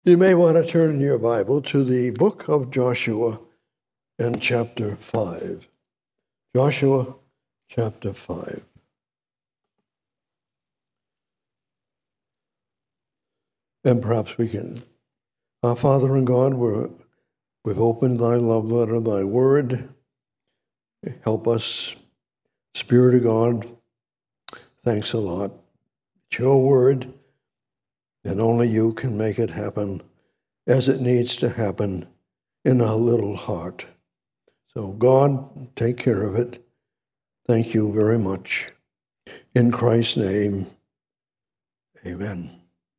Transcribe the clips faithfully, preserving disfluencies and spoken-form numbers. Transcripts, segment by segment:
You may want to turn in your Bible to the book of Joshua and chapter five. Joshua chapter five. And perhaps we can. Our Father and God, we're, we've opened thy love letter, thy word. Help us, Spirit of God. Thanks a lot. It's your word, and only you can make it happen as it needs to happen in our little heart. So God, take care of it. Thank you very much. In Christ's name, amen.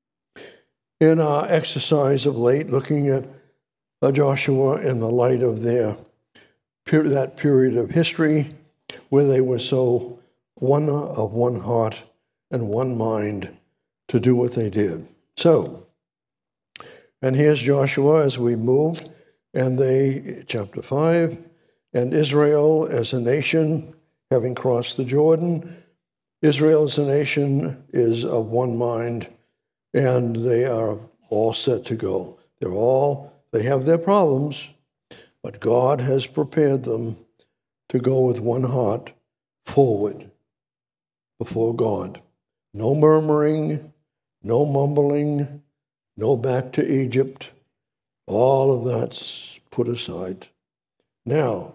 In our exercise of late, looking at Joshua in the light of their that period of history where they were so one of one heart and one mind to do what they did. So, and here's Joshua as we move, and they, chapter five, and Israel as a nation, having crossed the Jordan, Israel as a nation is of one mind, and they are all set to go. They're all, they have their problems, but God has prepared them to go with one heart forward before God. No murmuring, no mumbling, no back to Egypt. All of that's put aside. Now,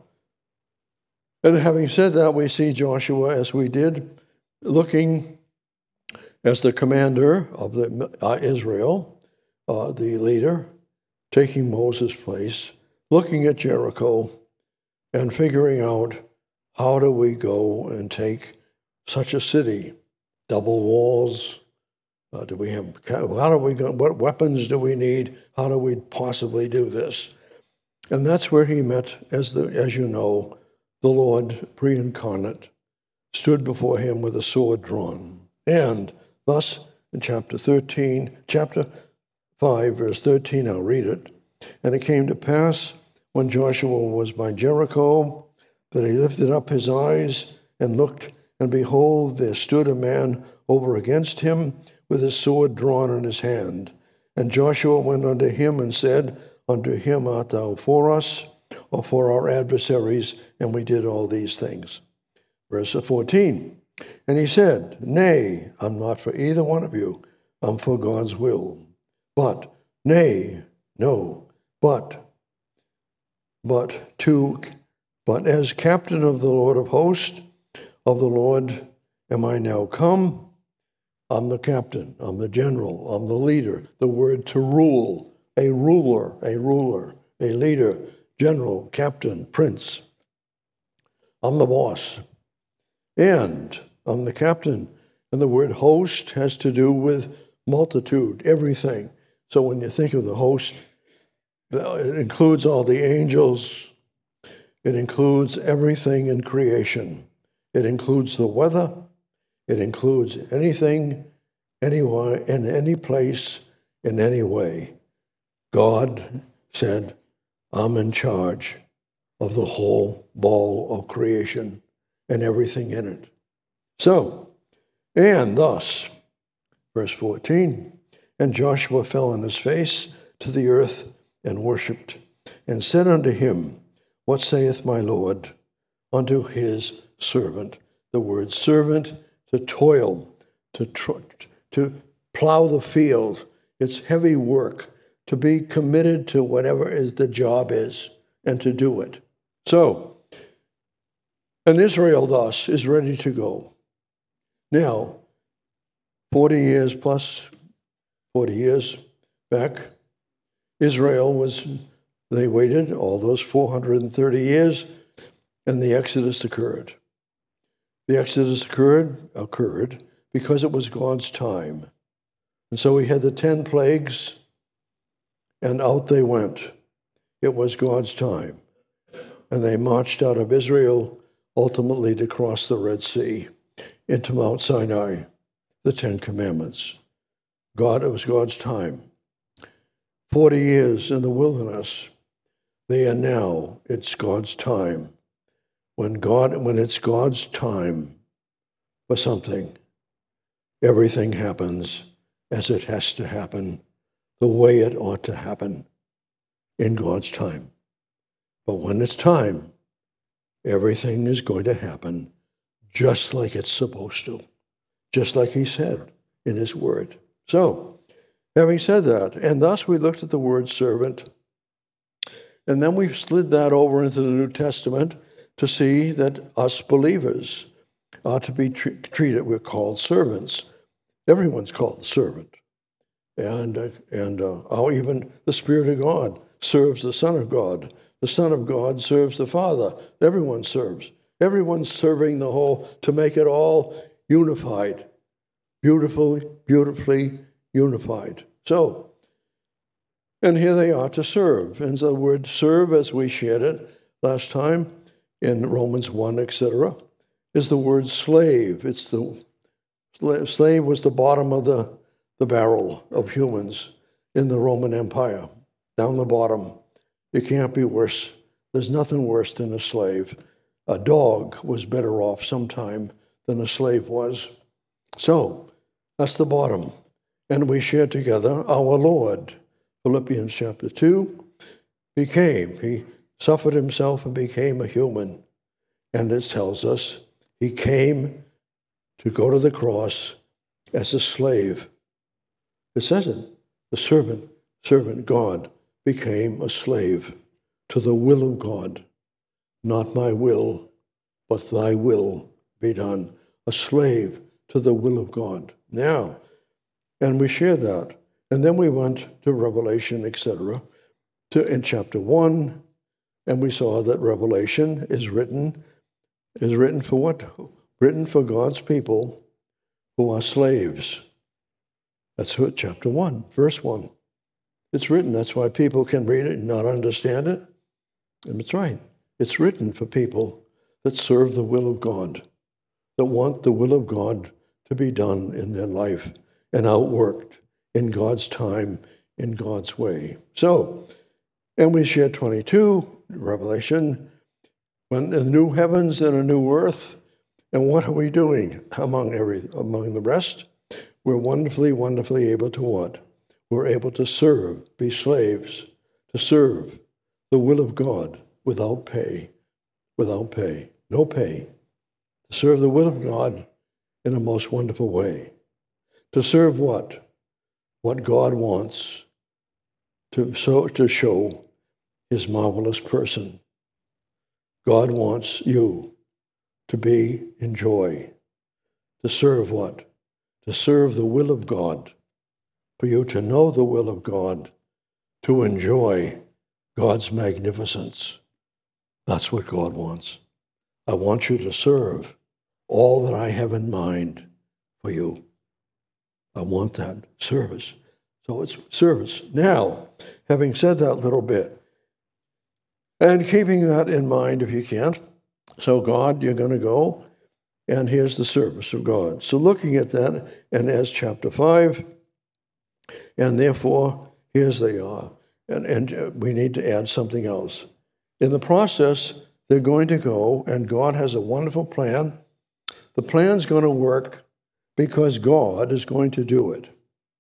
and having said that, we see Joshua, as we did, looking as the commander of the, uh, Israel, uh, the leader, taking Moses' place, looking at Jericho and figuring out how do we go and take such a city, double walls. Uh, do we have? How do we go? What weapons do we need? How do we possibly do this? And that's where he met, as the as you know, the Lord pre-incarnate stood before him with a sword drawn. And thus, in chapter thirteen, chapter five, verse thirteen, I'll read it. And it came to pass when Joshua was by Jericho that he lifted up his eyes and looked, and behold, there stood a man over against him with his sword drawn in his hand. And Joshua went unto him and said, Unto him art thou for us, or for our adversaries? And we did all these things. Verse fourteen, and he said, Nay, I'm not for either one of you. I'm for God's will. But, nay, no, but, but to, but as captain of the Lord of hosts, of the Lord am I now come. I'm the captain, I'm the general, I'm the leader. The word to rule, a ruler, a ruler, a leader, general, captain, prince. I'm the boss. And I'm the captain. And the word host has to do with multitude, everything. So when you think of the host, it includes all the angels. It includes everything in creation. It includes the weather. It includes anything, anywhere, in any place, in any way. God said, I'm in charge of the whole ball of creation and everything in it. So, and thus, verse fourteen, and Joshua fell on his face to the earth and worshipped, and said unto him, What saith my Lord unto his servant? The word servant, to toil, to tr- to plow the field. It's heavy work, to be committed to whatever is the job is, and to do it. So, and Israel thus is ready to go. Now, forty years plus, forty years back, Israel was, they waited all those four hundred thirty years, and the Exodus occurred. The Exodus occurred, occurred because it was God's time. And so we had the ten plagues, and out they went. It was God's time. And they marched out of Israel, ultimately to cross the Red Sea into Mount Sinai, the Ten Commandments. God, it was God's time. Forty years in the wilderness. They are now, it's God's time. When God, when it's God's time for something, everything happens as it has to happen the way it ought to happen in God's time. But when it's time, everything is going to happen just like it's supposed to, just like he said in his word. So, having said that, and thus we looked at the word servant, and then we slid that over into the New Testament to see that us believers are to be tre- treated, we're called servants. Everyone's called a servant. And, uh, and uh, how even the Spirit of God serves the Son of God. The Son of God serves the Father. Everyone serves. Everyone's serving the whole to make it all unified. Beautifully, beautifully unified. So, and here they are to serve. And the word serve, as we shared it last time in Romans one, et cetera, is the word slave. It's the slave was the bottom of the, the barrel of humans in the Roman Empire, down the bottom. It can't be worse. There's nothing worse than a slave. A dog was better off sometime than a slave was. So, that's the bottom. And we share together our Lord. Philippians chapter two became, he suffered himself and became a human. And it tells us he came to go to the cross as a slave. It says it, the servant, servant God became a slave to the will of God. Not my will, but thy will be done. A slave to the will of God. Now, and we share that. And then we went to Revelation, et cetera, to in chapter one, and we saw that Revelation is written, is written for what? Written for God's people who are slaves. That's what chapter one, verse one. It's written. That's why people can read it and not understand it. And it's right. It's written for people that serve the will of God, that want the will of God to be done in their life and outworked in God's time, in God's way. So, and we share twenty-two, Revelation, when the new heavens and a new earth. And what are we doing among every among the rest? We're wonderfully, wonderfully able to what? We're able to serve, be slaves, to serve the will of God without pay, without pay, no pay, to serve the will of God in a most wonderful way. To serve what? What God wants to, so, to show his marvelous person. God wants you to be in joy. To serve what? To serve the will of God. For you to know the will of God. To enjoy God's magnificence. That's what God wants. I want you to serve all that I have in mind for you. I want that service. So it's service. Now, having said that little bit, and keeping that in mind if you can't, so God, you're going to go, and here's the service of God. So looking at that, and as chapter five, and therefore, here's they are. And, and we need to add something else. In the process, they're going to go, and God has a wonderful plan. The plan's going to work because God is going to do it.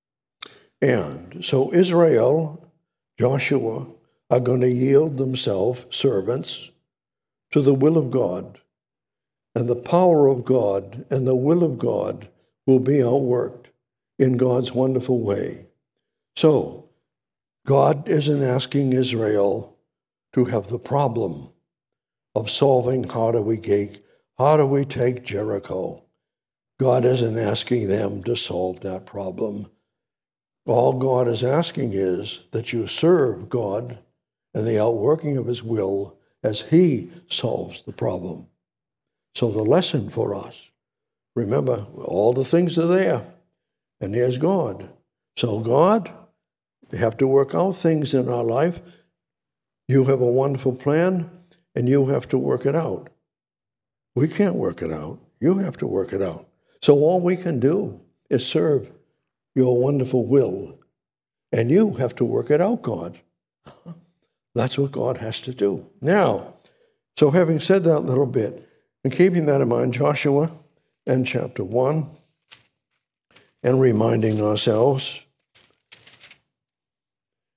And so Israel, Joshua, are going to yield themselves, servants, to the will of God. And the power of God and the will of God will be outworked in God's wonderful way. So, God isn't asking Israel to have the problem of solving how do we take, how do we take Jericho. God isn't asking them to solve that problem. All God is asking is that you serve God and the outworking of his will as he solves the problem. So the lesson for us, remember, all the things are there, and there's God. So God, we have to work out things in our life. You have a wonderful plan, and you have to work it out. We can't work it out. You have to work it out. So all we can do is serve your wonderful will. And you have to work it out, God. That's what God has to do. Now, so having said that little bit, and keeping that in mind, Joshua and chapter one, and reminding ourselves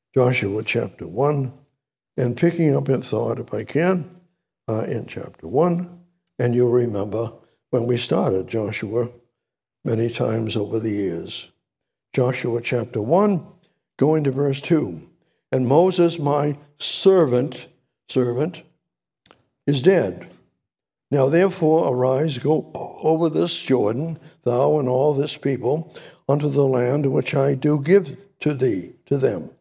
Joshua chapter one, and picking up in thought, if I can, uh, in chapter one. And you'll remember when we started Joshua many times over the years. Joshua chapter one, going to verse two. And Moses, my servant, servant, is dead. Now therefore arise, go over this Jordan, thou and all this people, unto the land which I do give to thee, to them,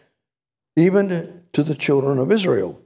even to the children of Israel.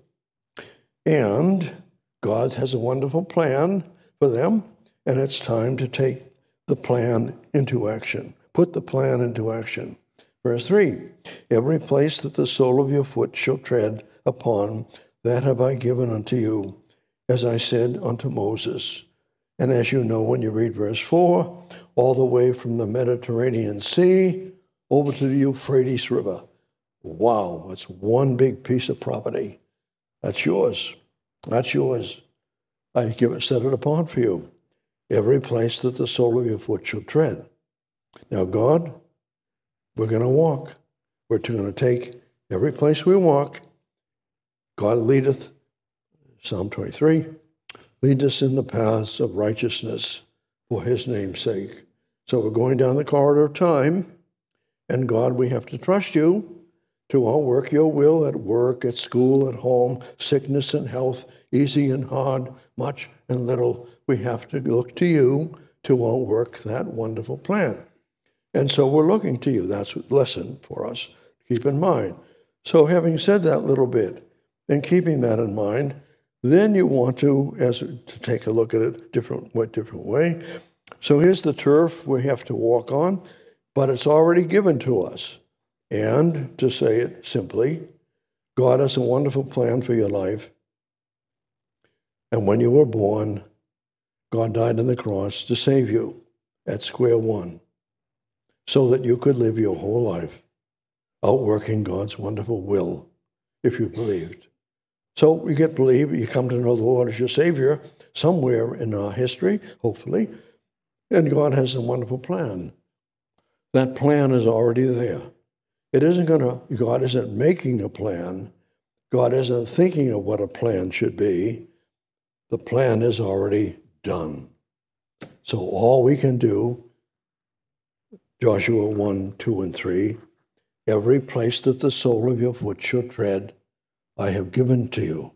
And God has a wonderful plan for them, and it's time to take the plan into action. Put the plan into action. Verse three, every place that the sole of your foot shall tread upon, that have I given unto you, as I said unto Moses. And as you know when you read verse four, all the way from the Mediterranean Sea over to the Euphrates River. Wow, that's one big piece of property. That's yours. That's yours. I give it, set it apart for you. Every place that the sole of your foot shall tread. Now, God, we're going to walk. We're going to take every place we walk. God leadeth, Psalm twenty-three, lead us in the paths of righteousness for his name's sake. So we're going down the corridor of time, and God, we have to trust you to all work your will at work, at school, at home, sickness and health, easy and hard, much and little. We have to look to you to all work that wonderful plan. And so we're looking to you. That's a lesson for us to keep in mind. So having said that little bit, and keeping that in mind, then you want to, as to take a look at it different, different way. So here's the turf we have to walk on, but it's already given to us. And to say it simply, God has a wonderful plan for your life. And when you were born, God died on the cross to save you at square one, so that you could live your whole life outworking God's wonderful will, if you believed. So you get believed, you come to know the Lord as your Savior somewhere in our history, hopefully, and God has a wonderful plan. That plan is already there. It isn't going to, God isn't making a plan. God isn't thinking of what a plan should be. The plan is already done. So all we can do, Joshua one, two, and three, every place that the sole of your foot shall tread, I have given to you.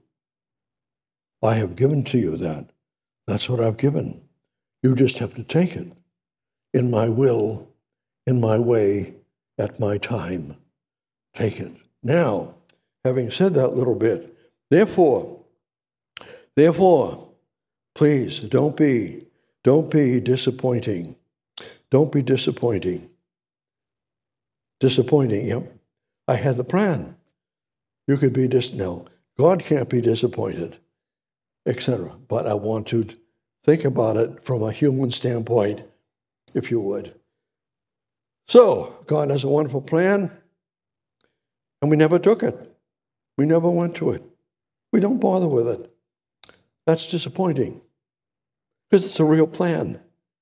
I have given to you that. That's what I've given. You just have to take it in my will, in my way, at my time. Take it. Now, having said that little bit, therefore, therefore, please don't be, don't be disappointing. Don't be disappointing. Disappointing, yep. I had the plan. You could be dis no, God can't be disappointed, et cetera. But I want to think about it from a human standpoint, if you would. So, God has a wonderful plan, and we never took it. We never went to it. We don't bother with it. That's disappointing, because it's a real plan.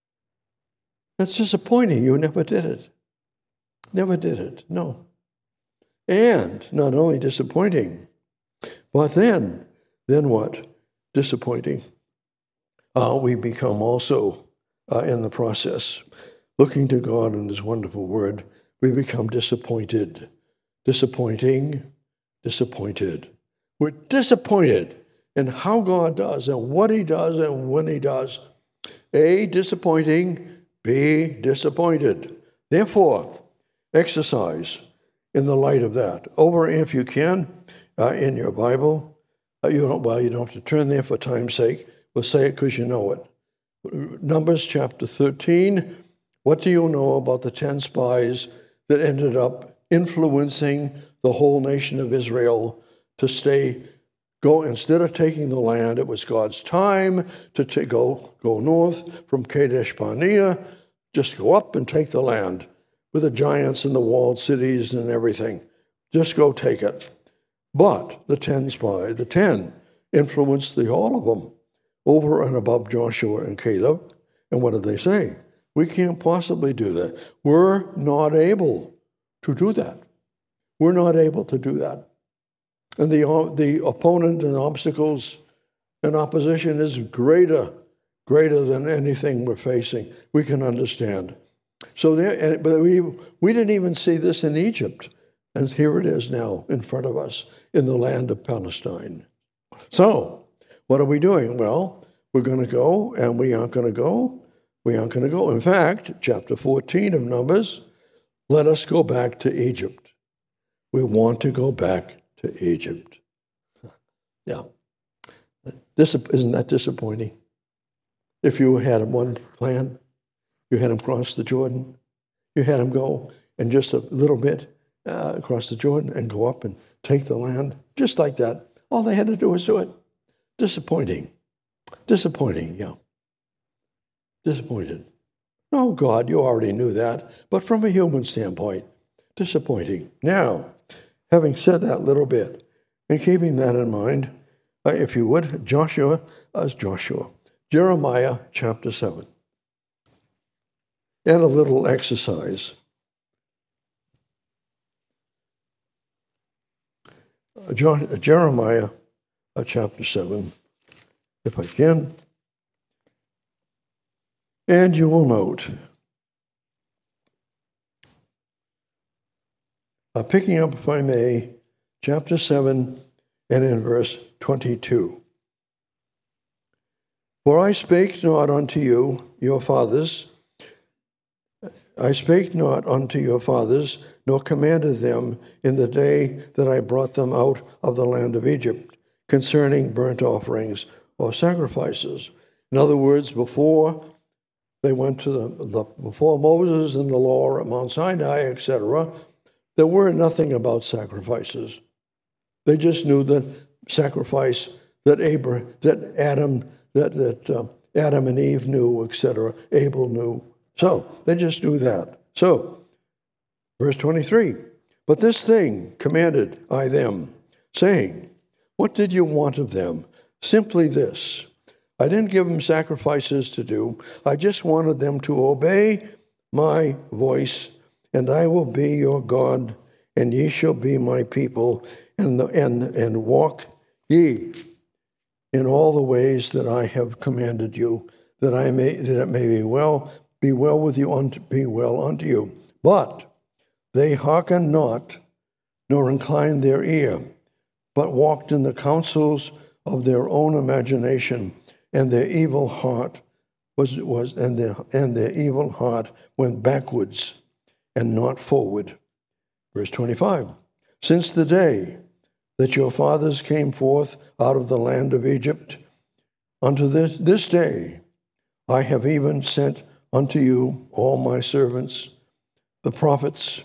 That's disappointing. You never did it. Never did it, no. And not only disappointing, but then, then what? Disappointing. Uh, we become also, uh, in the process, looking to God and his wonderful word, we become disappointed. Disappointing, disappointed. We're disappointed in how God does and what he does and when he does. A, disappointing. B, disappointed. Therefore, exercise in the light of that. Over, if you can, uh, in your Bible. Uh, you don't, well, you don't have to turn there for time's sake. We'll say it because you know it. Numbers chapter thirteen. What do you know about the ten spies that ended up influencing the whole nation of Israel to stay, go, instead of taking the land, it was God's time to t- go, go north from Kadesh Barnea, just go up and take the land with the giants and the walled cities and everything. Just go take it. But the ten spies, the ten influenced the all of them over and above Joshua and Caleb. And what did they say? We can't possibly do that. We're not able to do that. We're not able to do that. And the, the opponent and obstacles and opposition is greater, greater than anything we're facing. We can understand. So, there, but we, we didn't even see this in Egypt. And here it is now in front of us in the land of Palestine. So, what are we doing? Well, we're going to go, and we aren't going to go. We aren't going to go. In fact, chapter fourteen of Numbers, let us go back to Egypt. We want to go back to Egypt. Yeah. This, isn't that disappointing? If you had one plan, you had him cross the Jordan, you had him go and just a little bit uh, across the Jordan and go up and take the land, just like that. All they had to do was do it. Disappointing. Disappointing, yeah. Disappointed. Oh, God, you already knew that. But from a human standpoint, disappointing. Now, having said that little bit, and keeping that in mind, uh, if you would, Joshua, as Joshua, Jeremiah chapter seven. And a little exercise. Uh, jo- Jeremiah uh, chapter seven, if I can. And you will note, uh, picking up, if I may, chapter seven and in verse twenty-two. For I spake not unto you, your fathers, I spake not unto your fathers, nor commanded them in the day that I brought them out of the land of Egypt, concerning burnt offerings or sacrifices. In other words, before they went to the, the before Moses and the law at Mount Sinai, et cetera, there were nothing about sacrifices. They just knew that sacrifice that Abraham, that Adam, that that uh, Adam and Eve knew, et cetera. Abel knew. So they just knew that. So, verse twenty-three. But this thing commanded I them, saying, what did you want of them? Simply this. I didn't give them sacrifices to do. I just wanted them to obey my voice, and I will be your God, and ye shall be my people, and the, and and walk ye in all the ways that I have commanded you, that I may that it may be well be well with you unto be well unto you. But they hearkened not, nor inclined their ear, but walked in the counsels of their own imagination. And their evil heart was was and their and their evil heart went backwards and not forward. Verse twenty-five. Since the day that your fathers came forth out of the land of Egypt, unto this this day I have even sent unto you all my servants, the prophets,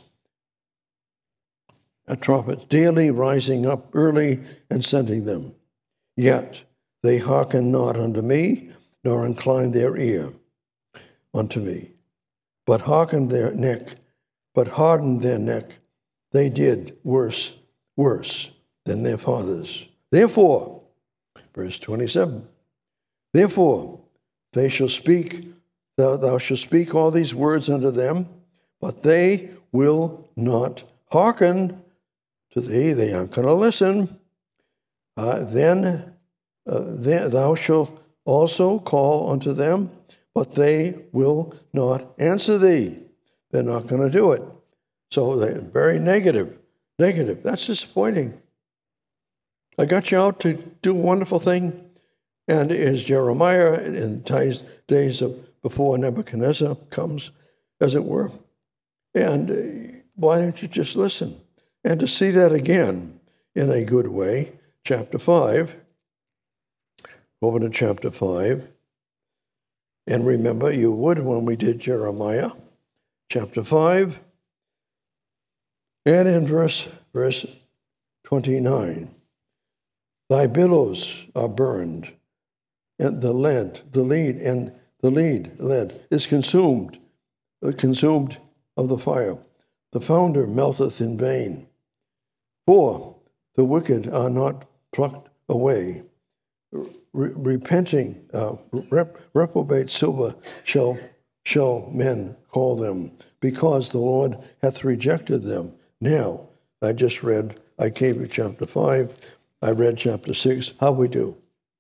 a prophet, daily rising up early and sending them. Yet they hearken not unto me, nor incline their ear unto me, but hearkened their neck, but hardened their neck. They did worse, worse than their fathers. Therefore, verse twenty-seven, therefore they shall speak, thou, thou shalt speak all these words unto them, but they will not hearken to thee. They aren't going to listen. Uh, then Uh, then thou shalt also call unto them, but they will not answer thee. They're not going to do it. So they're very negative. Negative. That's disappointing. I got you out to do a wonderful thing. And as Jeremiah in days, days of before Nebuchadnezzar comes, as it were. And why don't you just listen? And to see that again in a good way, chapter five. Over to chapter five. And remember, you would when we did Jeremiah, chapter five, and in verse, verse twenty-nine. Thy billows are burned, and the lead, the lead, and the lead, lead, is consumed, consumed of the fire. The founder melteth in vain. For the wicked are not plucked away. Re- repenting, uh, rep- reprobate silver shall, shall men call them, because the Lord hath rejected them. Now I just read, I came to chapter five. I read chapter six. How we do?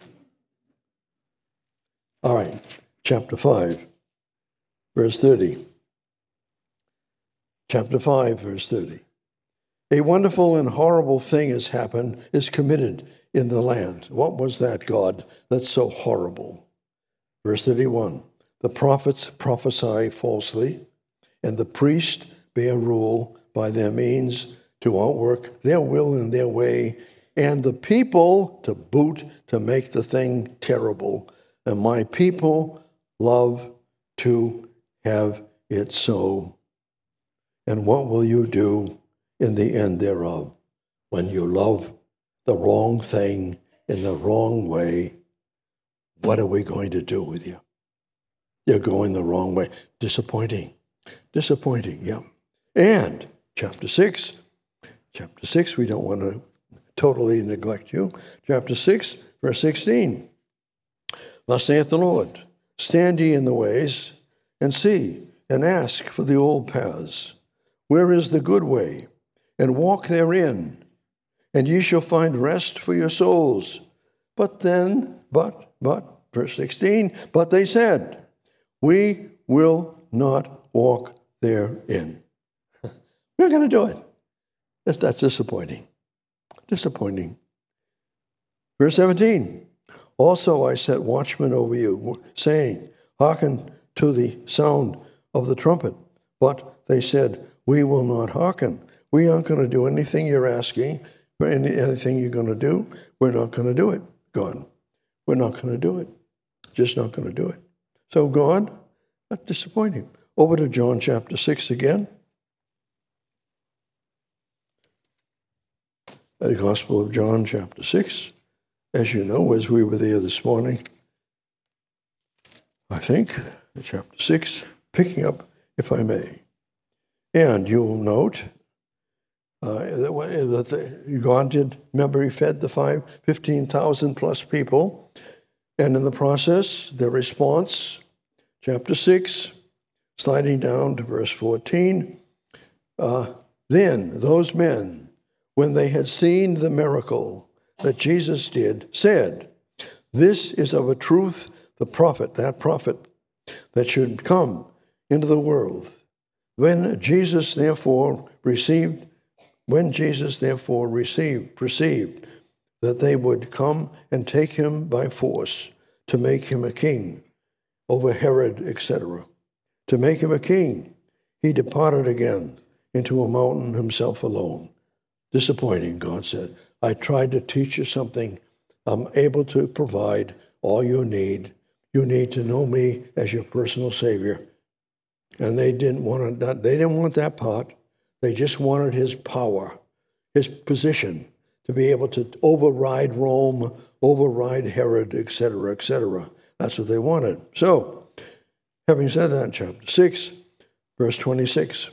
All right, chapter five, verse thirty. Chapter five, verse thirty. A wonderful and horrible thing has happened, is committed in the land. What was that, God, that's so horrible? Verse thirty-one. The prophets prophesy falsely, and the priests bear rule by their means to outwork their will in their way, and the people to boot to make the thing terrible. And my people love to have it so. And what will you do in the end thereof? When you love the wrong thing in the wrong way, what are we going to do with you? You're going the wrong way. Disappointing. Disappointing, yeah. And chapter six, chapter six, we don't want to totally neglect you. Chapter six, verse sixteen. Thus saith the Lord, stand ye in the ways, and see, and ask for the old paths. Where is the good way? And walk therein, and ye shall find rest for your souls. But then, but, but, verse sixteen, but they said, we will not walk therein. We're going to do it. That's, that's disappointing. Disappointing. Verse seventeen, also I set watchmen over you, saying, hearken to the sound of the trumpet. But they said, we will not hearken. We aren't going to do anything you're asking, or any, anything you're going to do. We're not going to do it, God. We're not going to do it. Just not going to do it. So God, that's disappointing. Over to John chapter six again. The Gospel of John chapter six. As you know, as we were there this morning, I think, chapter six, picking up, if I may. And you will note uh, that the, God did, remember he fed the five, fifteen thousand plus people, and in the process, the response, chapter six, sliding down to verse fourteen, uh, then those men, when they had seen the miracle that Jesus did, said, this is of a truth the prophet, that prophet that should come into the world. When Jesus therefore received, when Jesus therefore received, perceived that they would come and take him by force to make him a king over Herod, et cetera, to make him a king, he departed again into a mountain himself alone. Disappointing, God said. I tried to teach you something. I'm able to provide all you need. You need to know me as your personal Savior. And they didn't want that. They didn't want that part. They just wanted his power, his position, to be able to override Rome, override Herod, et cetera, et cetera. That's what they wanted. So, having said that, in chapter six, verse twenty-six,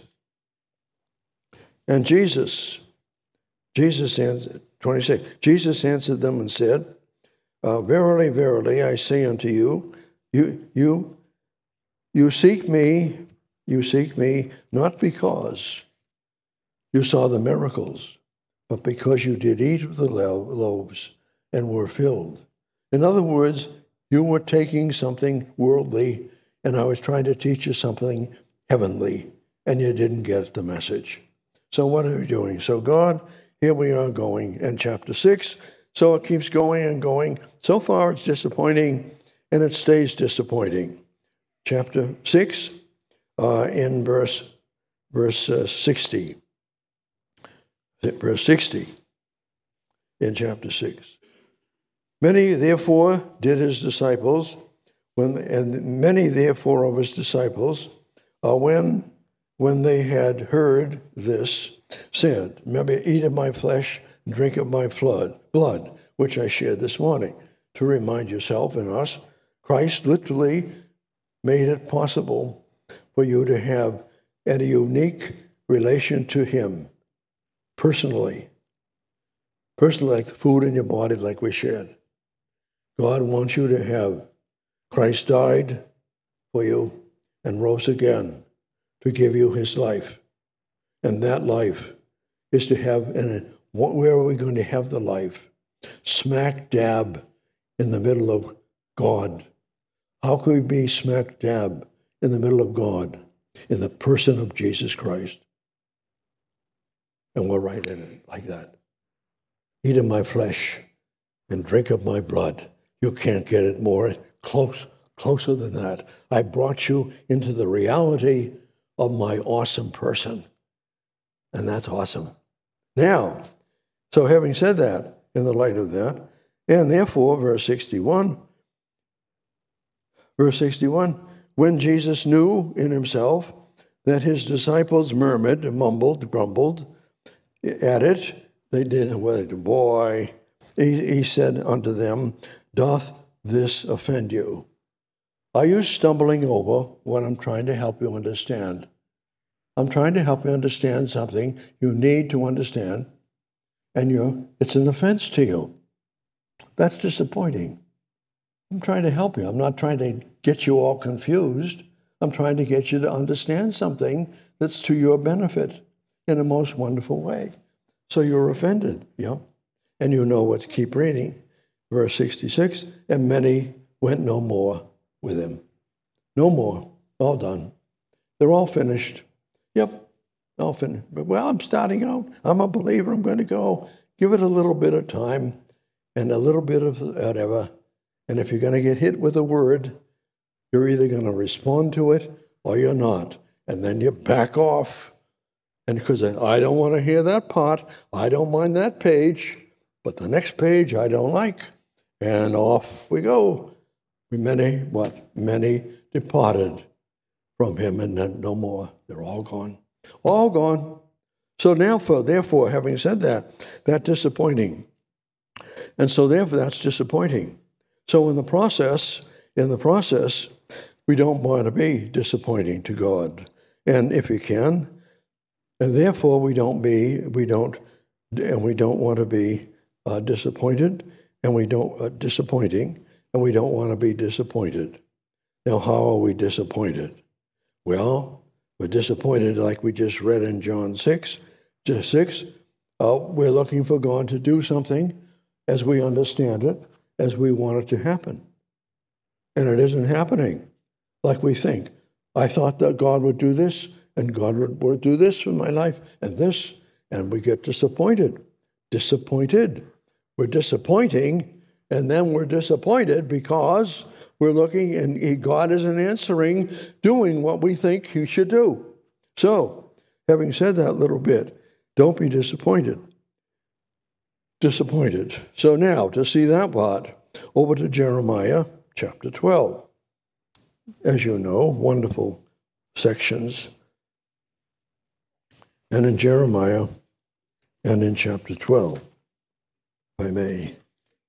and Jesus, Jesus answered, twenty-six, Jesus answered them and said, uh, verily, verily, I say unto you, you, you, you seek me, you seek me not because you saw the miracles, but because you did eat of the lo- loaves and were filled. In other words, you were taking something worldly, and I was trying to teach you something heavenly, and you didn't get the message. So what are we doing? So God, here we are going in chapter six. So it keeps going and going. So far it's disappointing, and it stays disappointing. Chapter six, uh, in verse, verse uh, sixty. Verse sixty in chapter six. Many, therefore, did his disciples, when and many, therefore, of his disciples, uh, when, when they had heard this, said, remember, eat of my flesh, drink of my flood, blood, which I shared this morning. To remind yourself and us, Christ literally made it possible for you to have a unique relation to him personally. Personally, like the food in your body, like we shared. God wants you to have Christ died for you and rose again to give you his life. And that life is to have, and where are we going to have the life? Smack dab in the middle of God. How can we be smack dab in the middle of God? In the person of Jesus Christ. And we're right in it, like that. Eat of my flesh and drink of my blood. You can't get it more close, closer than that. I brought you into the reality of my awesome person. And that's awesome. Now, so having said that, in the light of that, and therefore, verse sixty-one, verse sixty-one, when Jesus knew in himself that his disciples murmured, mumbled, grumbled at it, they didn't, well, boy, he, he said unto them, doth this offend you? Are you stumbling over what I'm trying to help you understand? I'm trying to help you understand something you need to understand, and you're, it's an offense to you. That's disappointing. I'm trying to help you. I'm not trying to get you all confused. I'm trying to get you to understand something that's to your benefit in a most wonderful way. So you're offended, you know, and you know what to keep reading. Verse sixty-six, and many went no more with him. No more. All done. They're all finished. Yep, all finished. But, well, I'm starting out. I'm a believer. I'm going to go. Give it a little bit of time and a little bit of whatever. And if you're going to get hit with a word, you're either going to respond to it or you're not. And then you back off. And because I don't want to hear that part, I don't mind that page, but the next page I don't like. And off we go. Many, what? Many departed from him, and then no more. They're all gone. All gone. So now, for, therefore, having said that, that's disappointing. And so therefore, that's disappointing. So in the process, in the process, we don't want to be disappointing to God. And if we can, and therefore we don't be, we don't, and we don't want to be uh, disappointed, and we don't, uh, disappointing, and we don't want to be disappointed. Now, how are we disappointed? Well, we're disappointed like we just read in John six, just six. Uh, we're looking for God to do something as we understand it, as we want it to happen. And it isn't happening like we think. I thought that God would do this, and God would, would do this for my life, and this, and we get disappointed. Disappointed. We're disappointing, and then we're disappointed because we're looking, and he, God isn't answering, doing what we think he should do. So, having said that little bit, don't be disappointed. Disappointed. So now, to see that part, over to Jeremiah chapter twelve. As you know, wonderful sections. And in Jeremiah and in chapter twelve, if I may.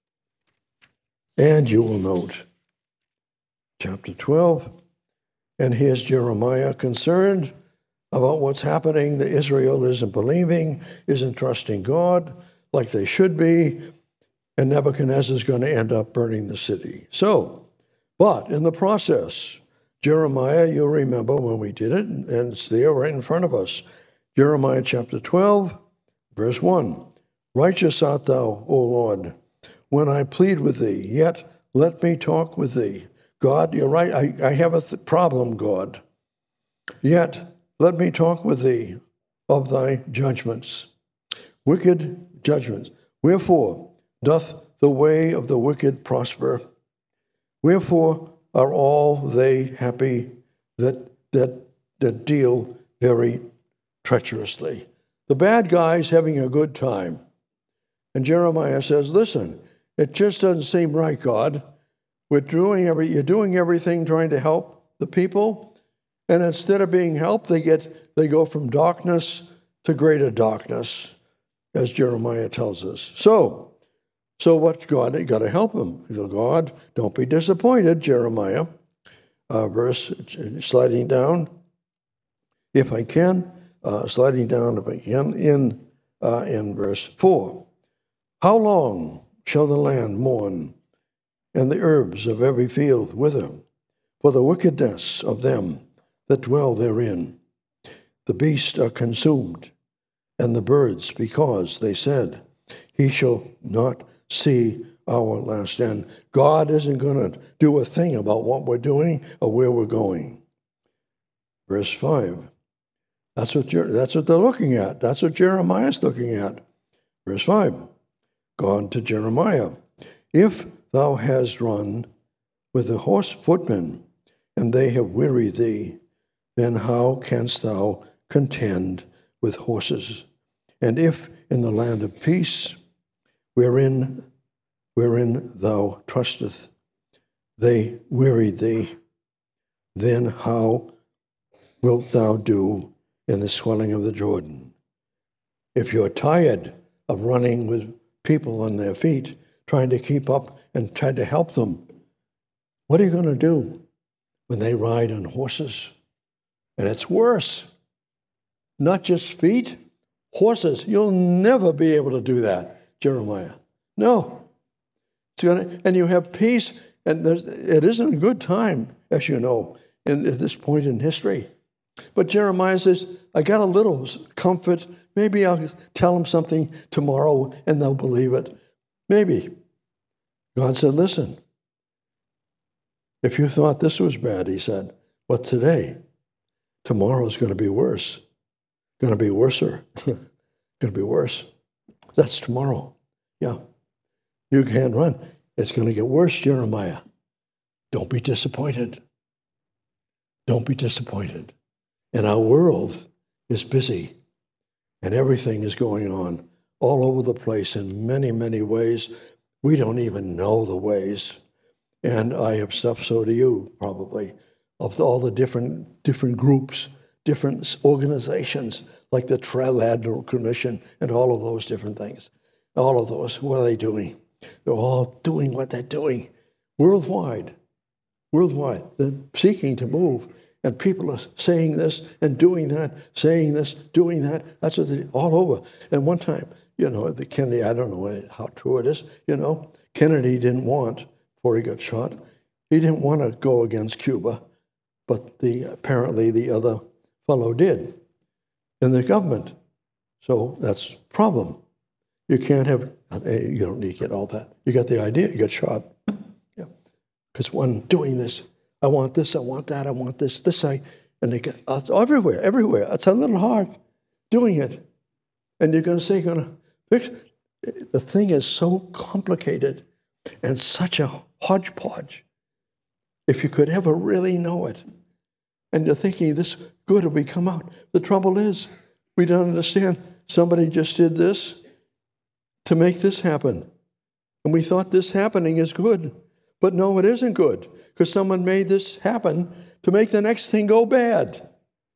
And you will note, chapter twelve, and here's Jeremiah concerned about what's happening. The Israel isn't believing, isn't trusting God like they should be, and Nebuchadnezzar is going to end up burning the city. So, but in the process, Jeremiah, you'll remember when we did it, and it's there right in front of us. Jeremiah chapter twelve, verse one. Righteous art thou, O Lord, when I plead with thee, yet let me talk with thee. God, you're right, I, I have a th- problem, God. Yet let me talk with thee of thy judgments. Wicked judgments. Wherefore doth the way of the wicked prosper? Wherefore are all they happy that that that deal very treacherously? The bad guy's having a good time. And Jeremiah says, listen, it just doesn't seem right, God. We're doing every, you're doing everything trying to help the people, and instead of being helped, they get they go from darkness to greater darkness, as Jeremiah tells us. So, so what God, you got to help them. God, don't be disappointed, Jeremiah. Uh, verse, sliding down, if I can, uh, sliding down if I can, in, uh, in verse four. How long shall the land mourn, and the herbs of every field wither, for the wickedness of them that dwell therein? The beasts are consumed, and the birds, because they said, he shall not see our last end. God isn't going to do a thing about what we're doing or where we're going. Verse five. That's what, that's what they're looking at. That's what Jeremiah's looking at. Verse five. God to Jeremiah. If thou hast run with the horse footmen, and they have wearied thee, then how canst thou contend with horses? And if in the land of peace, wherein wherein thou trusteth, they wearied thee, then how wilt thou do in the swelling of the Jordan? If you're tired of running with people on their feet, trying to keep up and trying to help them, what are you going to do when they ride on horses? And it's worse. Not just feet, horses. You'll never be able to do that, Jeremiah. No. It's gonna, and you have peace, and there's, it isn't a good time, as you know, in, at this point in history. But Jeremiah says, I got a little comfort. Maybe I'll tell them something tomorrow and they'll believe it. Maybe. God said, listen, if you thought this was bad, he said, but today, tomorrow's going to be worse. Going to be worser. Going to be worse. That's tomorrow. Yeah. You can't run. It's going to get worse, Jeremiah. Don't be disappointed. Don't be disappointed. And our world is busy, and everything is going on all over the place in many, many ways. We don't even know the ways. And I have stuff, so do you, probably, of all the different different groups, different organizations, like the Trilateral Commission and all of those different things. All of those, what are they doing? They're all doing what they're doing worldwide. Worldwide. They're seeking to move. And people are saying this and doing that, saying this, doing that. That's what they, all over. And one time, you know, the Kennedy, I don't know how true it is, you know, Kennedy didn't want, before he got shot, he didn't want to go against Cuba, but the apparently the other fellow did in the government. So that's a problem. You can't have, you don't need to get all that. You got the idea, you get shot. Yeah. Because one doing this, I want this, I want that, I want this, this, I, and they get uh, everywhere, everywhere. It's a little hard doing it. And you're going to say, you're going to fix it. The thing is so complicated and such a hodgepodge. If you could ever really know it. And you're thinking, this good will we come out. The trouble is, we don't understand. Somebody just did this to make this happen. And we thought this happening is good. But no, it isn't good. Because someone made this happen to make the next thing go bad.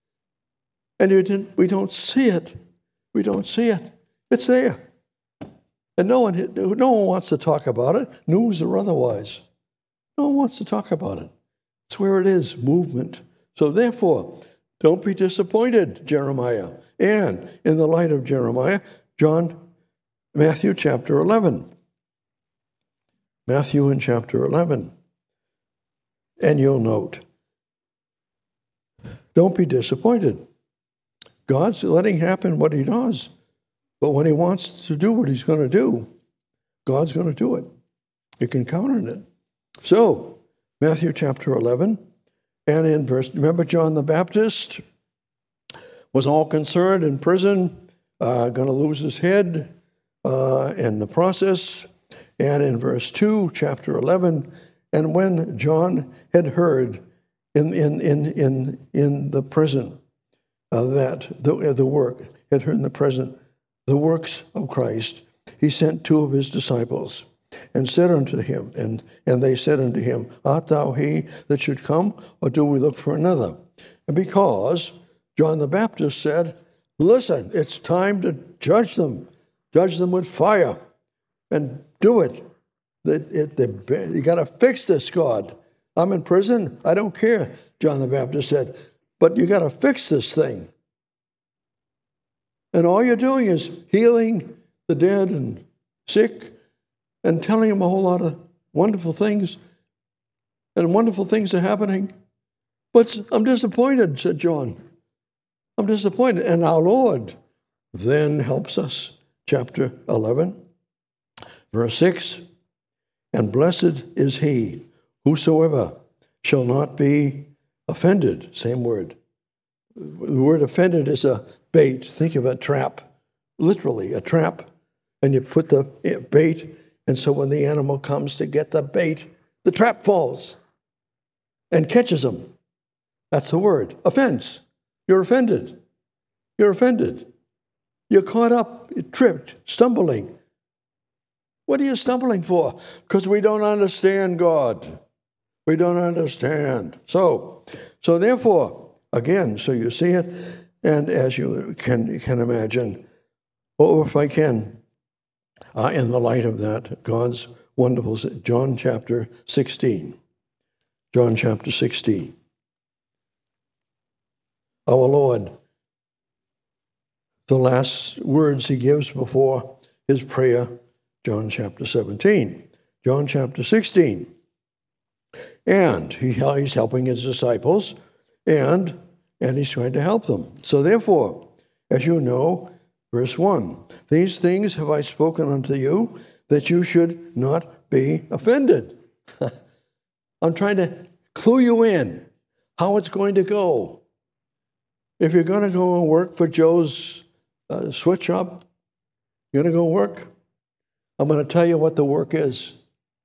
And you didn't, we don't see it. We don't see it. It's there. And no one, no one wants to talk about it, news or otherwise. No one wants to talk about it. It's where it is, movement. So therefore, don't be disappointed, Jeremiah. And in the light of Jeremiah, John, Matthew chapter eleven. Matthew in chapter eleven. And you'll note, don't be disappointed. God's letting happen what he does. But when he wants to do what he's going to do, God's going to do it. You can count on it. So, Matthew chapter eleven, and in verse, remember John the Baptist was all concerned in prison, uh, going to lose his head uh, in the process. And in verse two, chapter eleven, and when John had heard in in in in, in the prison uh, that the, the work, had heard in the present the works of Christ, he sent two of his disciples and said unto him, and, and they said unto him, art thou he that should come, or do we look for another? And because John the Baptist said, listen, it's time to judge them, judge them with fire, and do it. It, it, it, you got to fix this, God. I'm in prison. I don't care, John the Baptist said, but you got to fix this thing. And all you're doing is healing the dead and sick and telling them a whole lot of wonderful things. And wonderful things are happening. But I'm disappointed, said John. I'm disappointed. And our Lord then helps us. Chapter eleven, verse six, and blessed is he whosoever shall not be offended. Same word. The word offended is a bait. Think of a trap, literally a trap. And you put the bait, and so when the animal comes to get the bait, the trap falls and catches him. That's the word, offense. You're offended. You're offended. You're caught up, you're tripped, stumbling. What are you stumbling for? Because we don't understand God. We don't understand. So, so therefore, again, so you see it, and as you can, can imagine, or if I can, uh, in the light of that, God's wonderful, John chapter sixteen. John chapter sixteen. Our Lord, the last words he gives before his prayer, John chapter seventeen. John chapter sixteen. And he, he's helping his disciples, and, and he's trying to help them. So therefore, as you know, verse one, these things have I spoken unto you, that you should not be offended. I'm trying to clue you in how it's going to go. If you're going to go and work for Joe's uh, sweat shop, you're going to go work, I'm going to tell you what the work is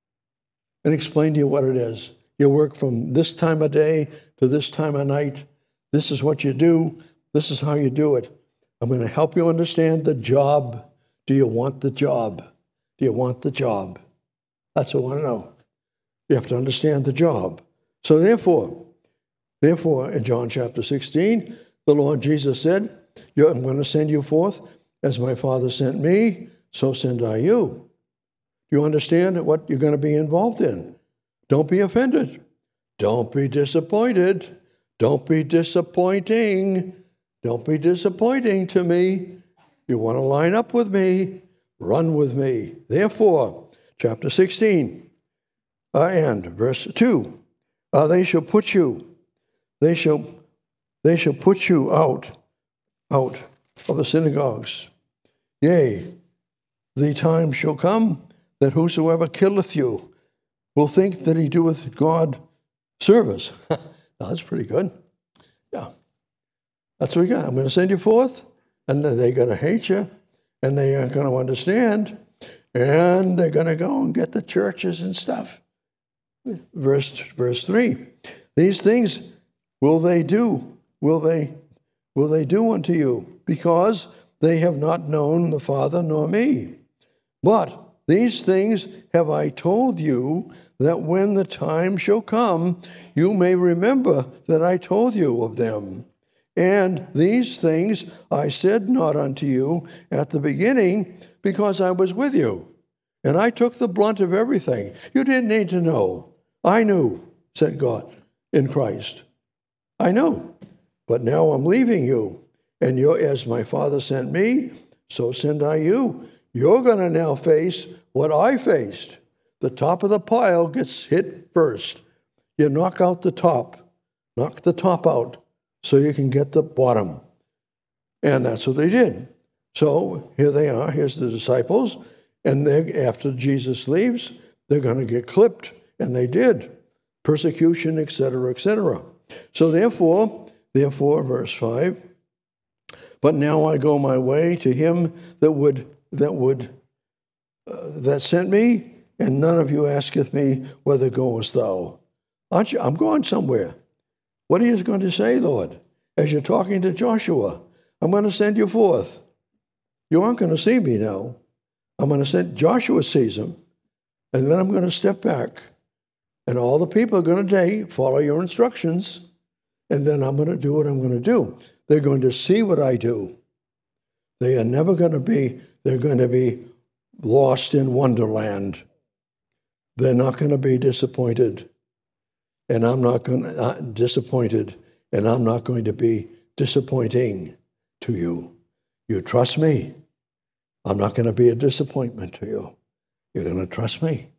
and explain to you what it is. You work from this time of day to this time of night. This is what you do. This is how you do it. I'm going to help you understand the job. Do you want the job? Do you want the job? That's what I want to know. You have to understand the job. So therefore, therefore, in John chapter sixteen, the Lord Jesus said, I'm going to send you forth as my Father sent me, so send I you. Do you understand what you're going to be involved in? Don't be offended. Don't be disappointed. Don't be disappointing. Don't be disappointing to me. You want to line up with me, run with me. Therefore, chapter sixteen, uh, and verse two, uh, they shall put you, they shall, they shall put you out, out of the synagogues. Yea, the time shall come that whosoever killeth you will think that he doeth God service. Now, that's pretty good. Yeah. That's what we got. I'm going to send you forth, and they're going to hate you, and they aren't going to understand, and they're going to go and get the churches and stuff. Verse, verse three, these things will they do, will they, will they do unto you, because they have not known the Father nor me. But these things have I told you, that when the time shall come, you may remember that I told you of them. And these things I said not unto you at the beginning, because I was with you. And I took the brunt of everything. You didn't need to know. I knew, said God, in Christ. I know. But now I'm leaving you. And you're, as my Father sent me, so send I you. You're going to now face what I faced. The top of the pile gets hit first. You knock out the top. Knock the top out so you can get the bottom. And that's what they did. So here they are. Here's the disciples. And after Jesus leaves, they're going to get clipped. And they did. Persecution, et cetera, et cetera. So therefore, therefore, verse five, but now I go my way to him that would, that would, uh, that sent me, and none of you asketh me, whither goest thou? Aren't you? I'm going somewhere. What are you going to say, Lord? As you're talking to Joshua, I'm going to send you forth. You aren't going to see me now. I'm going to send, Joshua sees him, and then I'm going to step back. And all the people are going to say, follow your instructions, and then I'm going to do what I'm going to do. They're going to see what I do. They are never going to be, they're going to be lost in wonderland. They're not going to be disappointed. And I'm not going to, uh, disappointed, and I'm not going to be disappointing to you. You trust me. I'm not going to be a disappointment to you. You're going to trust me.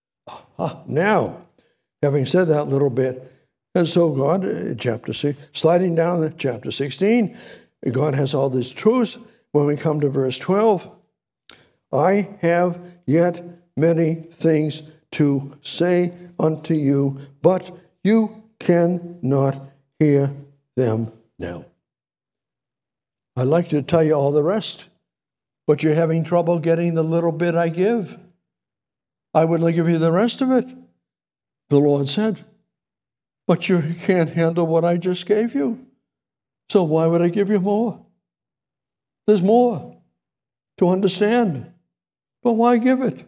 Ah, now, having said that little bit, and so God, chapter six, sliding down to chapter sixteen, God has all these truths, when we come to verse twelve, I have yet many things to say unto you, but you cannot hear them now. I'd like to tell you all the rest, but you're having trouble getting the little bit I give. I would give you the rest of it, the Lord said, but you can't handle what I just gave you. So why would I give you more? There's more to understand, but why give it?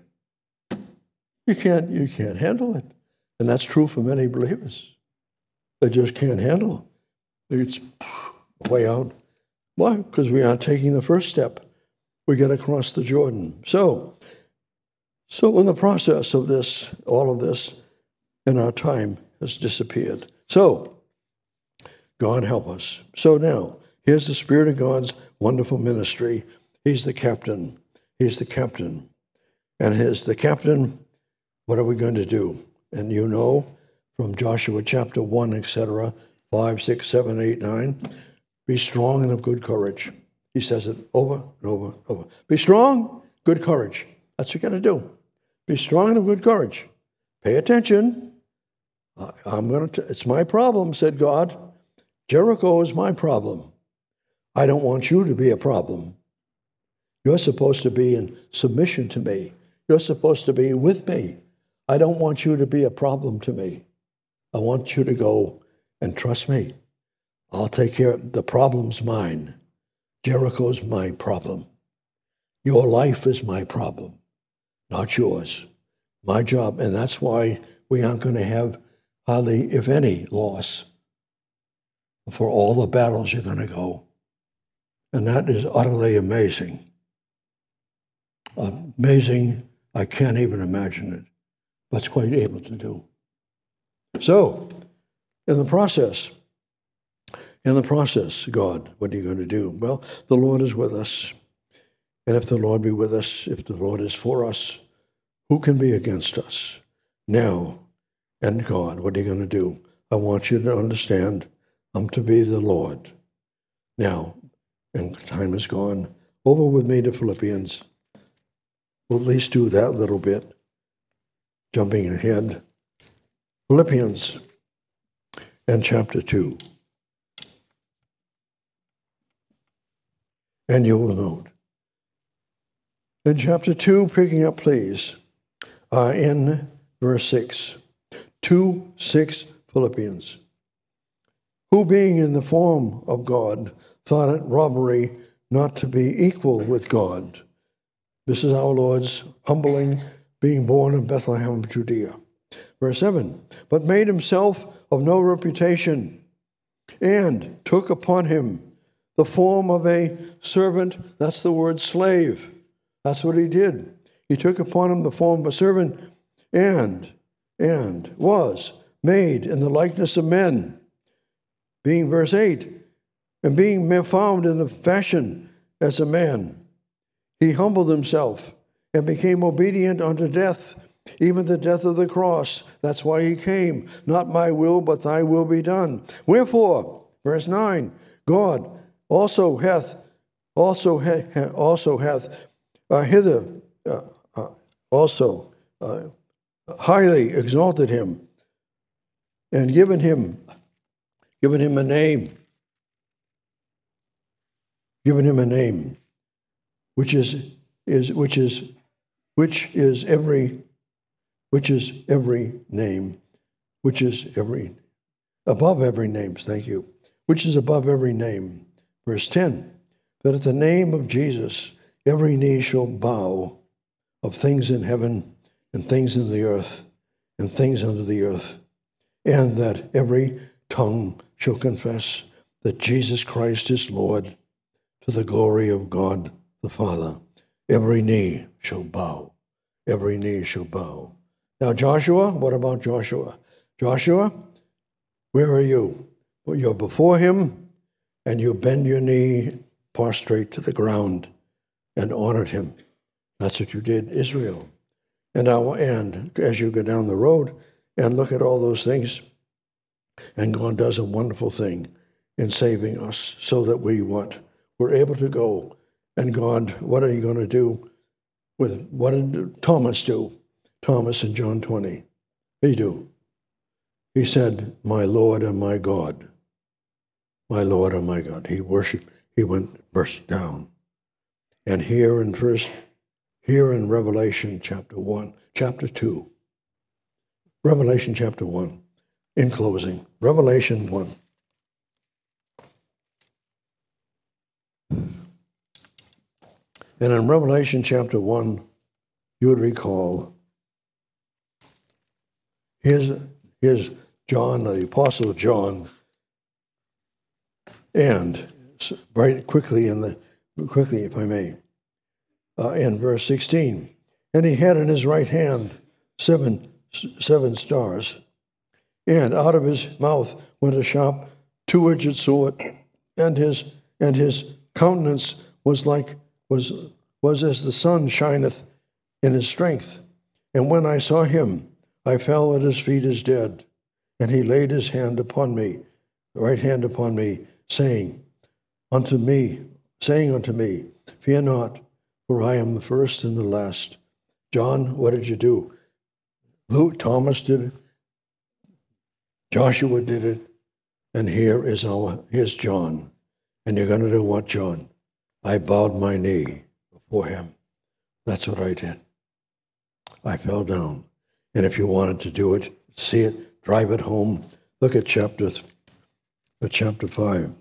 You can't, you can't handle it. And that's true for many believers. They just can't handle it. It's way out. Why? Because we aren't taking the first step. We get across the Jordan. So, so in the process of this, all of this, and our time has disappeared. So, God help us. So now, here's the Spirit of God's wonderful ministry. He's the captain. He's the captain. And he's the captain, what are we going to do? And you know, from Joshua chapter one, et cetera, five, six, seven, eight, nine, be strong and of good courage. He says it over and over and over. Be strong, good courage. That's what you got to do. Be strong and of good courage. Pay attention. I, I'm going to. It's my problem, said God. Jericho is my problem. I don't want you to be a problem. You're supposed to be in submission to me. You're supposed to be with me. I don't want you to be a problem to me. I want you to go and trust me. I'll take care of the problem's mine. Jericho's my problem. Your life is my problem, not yours. My job, and that's why we aren't going to have hardly, if any, loss for all the battles you're going to go. And that is utterly amazing. Amazing, I can't even imagine it, but it's quite able to do. So, in the process, in the process, God, what are you going to do? Well, the Lord is with us. And if the Lord be with us, if the Lord is for us, who can be against us? Now, and God, what are you going to do? I want you to understand, I'm to be the Lord. Now, and time is gone. Over with me to Philippians. We'll at least do that little bit. Jumping ahead. Philippians and chapter two. And you will note. In chapter two, picking up, please, uh, in verse six. two, six, Philippians. Who being in the form of God, thought it robbery not to be equal with God. This is our Lord's humbling, being born in Bethlehem of Judea. Verse seven, but made himself of no reputation, and took upon him the form of a servant. That's the word slave. That's what he did. He took upon him the form of a servant, and, and was made in the likeness of men. Being verse eight, and being found in the fashion as a man, he humbled himself and became obedient unto death, even the death of the cross. That's why he came. Not my will, but thy will be done. Wherefore, verse nine, God also hath, also ha, also hath uh, hither, uh, uh, also uh, highly exalted him, and given him, given him a name, given him a name, which is is which is which is every which is every name, which is every above every name. Thank you. Which is above every name. Verse ten, that at the name of Jesus every knee shall bow, of things in heaven and things in the earth and things under the earth, and that every tongue shall confess that Jesus Christ is Lord, to the glory of God the Father. Every knee shall bow. Every knee shall bow. Now Joshua, what about Joshua? Joshua, where are you? Well, you're before him, and you bend your knee, prostrate to the ground, and honored him. That's what you did, Israel. And, our, and as you go down the road and look at all those things, and God does a wonderful thing in saving us so that we what? We're able to go And God, what are you going to do with, what did Thomas do? Thomas in John twenty. He do. He said, my Lord and my God. My Lord and my God. He worshiped, he went burst down. And here in first, here in Revelation chapter one, chapter two, Revelation chapter one, in closing, Revelation one. And in Revelation chapter one, you would recall, here's, here's John, the Apostle John, and right quickly in the quickly, if I may, uh, in verse sixteen, and he had in his right hand seven seven stars, and out of his mouth went a sharp two-edged sword, and his and his countenance was like was was as the sun shineth in his strength. And when I saw him, I fell at his feet as dead, and he laid his hand upon me, right hand upon me, saying unto me, saying unto me, fear not, for I am the first and the last. John, what did you do? Luke, Thomas did it. Joshua did it. And here is our, here's John. And you're going to do what, John? I bowed my knee before him. That's what I did. I fell down. And if you wanted to do it, see it, drive it home, look at chapter, at chapter five.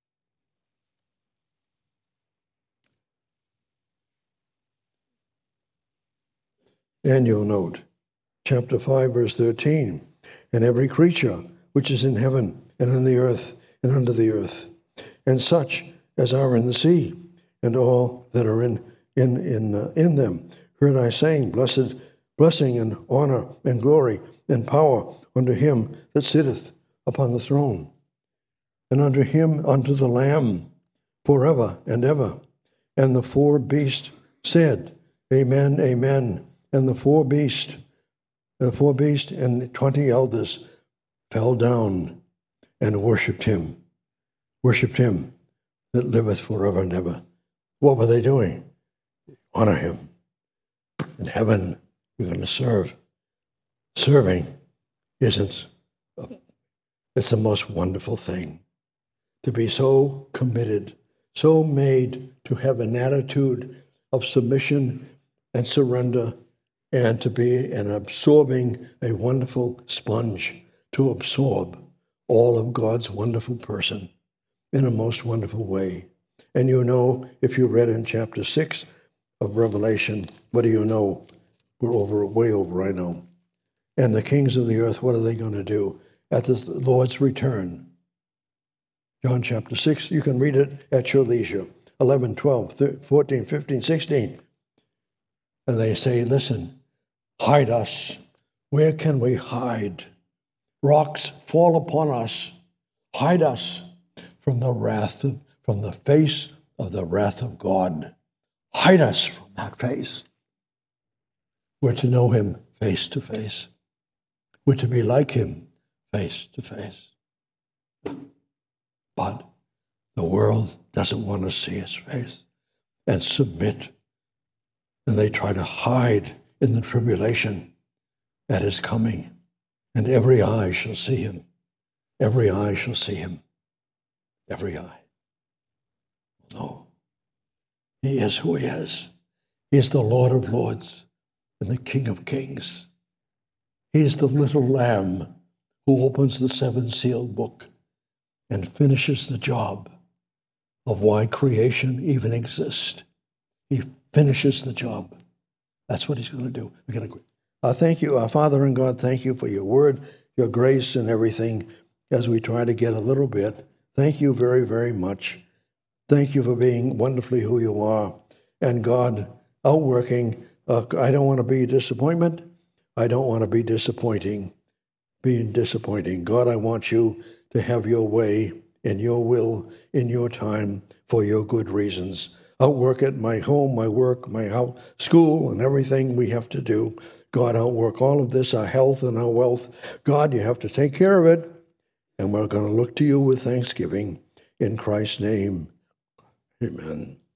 And you'll note, chapter five, verse thirteen, and every creature which is in heaven and in the earth and under the earth, and such as are in the sea, and all that are in in in uh, in them, heard I saying, blessed, blessing and honor and glory and power unto him that sitteth upon the throne, and unto him, unto the Lamb, forever and ever. And the four beasts said, Amen, Amen. And the four beasts, the four beasts and twenty elders fell down and worshipped him, worshipped him that liveth forever and ever. What were they doing? Honor him. In heaven, you're going to serve. Serving isn't, a, it's the most wonderful thing. To be so committed, so made to have an attitude of submission and surrender, and to be an absorbing, a wonderful sponge to absorb all of God's wonderful person in a most wonderful way. And you know, if you read in chapter six of Revelation, what do you know? We're over, way over, I know. And the kings of the earth, what are they going to do at the Lord's return? John chapter six, you can read it at your leisure. eleven, twelve, thirteen, fourteen, fifteen, sixteen. And they say, listen, hide us. Where can we hide? Rocks fall upon us. Hide us from the wrath, of, from the face of the wrath of God. Hide us from that face. We're to know him face to face. We're to be like him face to face. But the world doesn't want to see his face and submit. And they try to hide in the tribulation that is coming. And every eye shall see him. Every eye shall see him. Every eye. No. He is who he is. He is the Lord of lords and the King of kings. He is the little lamb who opens the seven-sealed book and finishes the job of why creation even exists. He finishes the job. That's what he's going to do. We're going to uh, thank you, our Father and God, thank you for your word, your grace and everything as we try to get a little bit. Thank you very, very much. Thank you for being wonderfully who you are. And God, outworking, uh, I don't want to be a disappointment. I don't want to be disappointing, being disappointing. God, I want you to have your way in your will, in your time, for your good reasons. Outwork it, my home, my work, my house, school, and everything we have to do. God, outwork all of this, our health and our wealth. God, you have to take care of it. And we're going to look to you with thanksgiving. In Christ's name, amen.